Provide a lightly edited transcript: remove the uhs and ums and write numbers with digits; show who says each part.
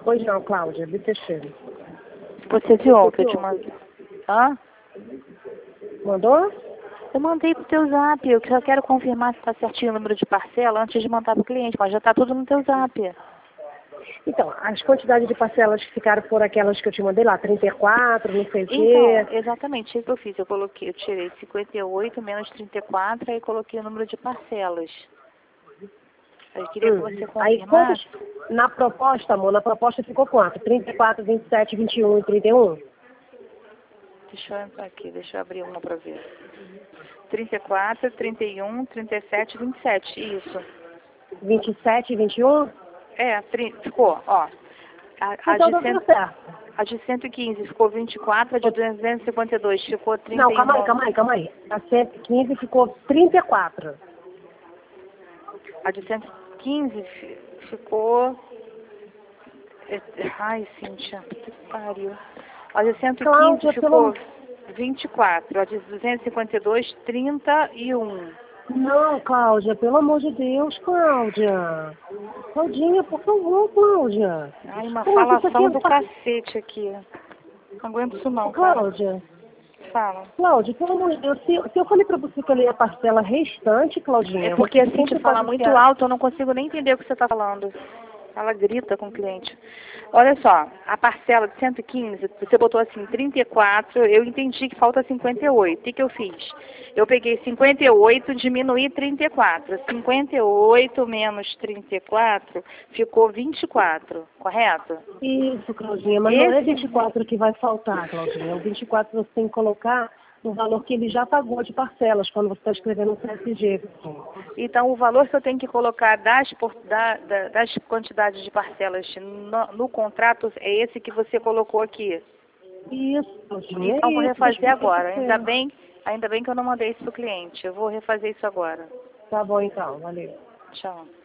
Speaker 1: Pois não, Cláudia, Bitechino.
Speaker 2: Você viu que eu te mandei? Hã?
Speaker 1: Mandou?
Speaker 2: Eu mandei pro teu zap. Eu só quero confirmar se tá certinho o número de parcela antes de mandar pro cliente, mas já tá tudo no teu zap.
Speaker 1: Então, as quantidades de parcelas que ficaram por aquelas que eu te mandei lá, 34, não sei o
Speaker 2: Então,
Speaker 1: quê.
Speaker 2: exatamente isso que eu fiz. Eu tirei 58 menos 34 e coloquei o número de parcelas. Eu queria que você
Speaker 1: Aí, quantos,
Speaker 2: confirmasse.
Speaker 1: na proposta, amor, na proposta ficou quanto? 34, 27, 21 e 31?
Speaker 2: Deixa eu entrar aqui, deixa eu abrir uma para ver. 34, 31, 37, 27, isso.
Speaker 1: 27 e 21?
Speaker 2: Ficou, ó.
Speaker 1: Então deu tudo certo.
Speaker 2: A de 115 ficou 24, a de 252 ficou
Speaker 1: Não,
Speaker 2: 31.
Speaker 1: calma aí. A 115 ficou 34.
Speaker 2: A de 115 ficou... Ai, Cíntia, puta que pariu. A de 115
Speaker 1: Cláudia,
Speaker 2: ficou 24, a de 252, 31.
Speaker 1: Não, Cláudia, pelo amor de Deus, Cláudia. Claudinha, por favor, Cláudia.
Speaker 2: Ai, uma
Speaker 1: Cláudia, isso aqui
Speaker 2: falação
Speaker 1: é...
Speaker 2: do cacete aqui. Não aguento isso não, cara.
Speaker 1: Cláudia,
Speaker 2: Fala.
Speaker 1: Cláudia, pelo amor de Deus, se eu falei pra você que eu li a parcela restante, Claudinha,
Speaker 2: É porque a
Speaker 1: você
Speaker 2: Cíntia
Speaker 1: sempre
Speaker 2: fala
Speaker 1: pode
Speaker 2: muito
Speaker 1: enfiar.
Speaker 2: alto, eu não consigo nem entender o que você está falando. Ela grita com o cliente. Olha só, a parcela de 115, você botou assim 34, eu entendi que falta 58. O que que eu fiz? Eu peguei 58, diminuí 34. 58 menos 34 ficou 24, correto?
Speaker 1: Isso, Claudinha, mas não é
Speaker 2: Esse
Speaker 1: 24 que vai faltar, Claudinha. O 24 você tem que colocar no valor que ele já pagou de parcelas quando você está escrevendo um CSG.
Speaker 2: Então, o valor que eu tenho que colocar das quantidades de parcelas no contrato é esse que você colocou aqui.
Speaker 1: Isso, Claudinha,
Speaker 2: Então, eu vou
Speaker 1: é isso. Deixa
Speaker 2: refazer
Speaker 1: eu ver o que
Speaker 2: agora.
Speaker 1: que é.
Speaker 2: Ainda bem que eu não mandei isso para o cliente. Eu vou refazer isso agora.
Speaker 1: Tá bom, então. Valeu.
Speaker 2: Tchau.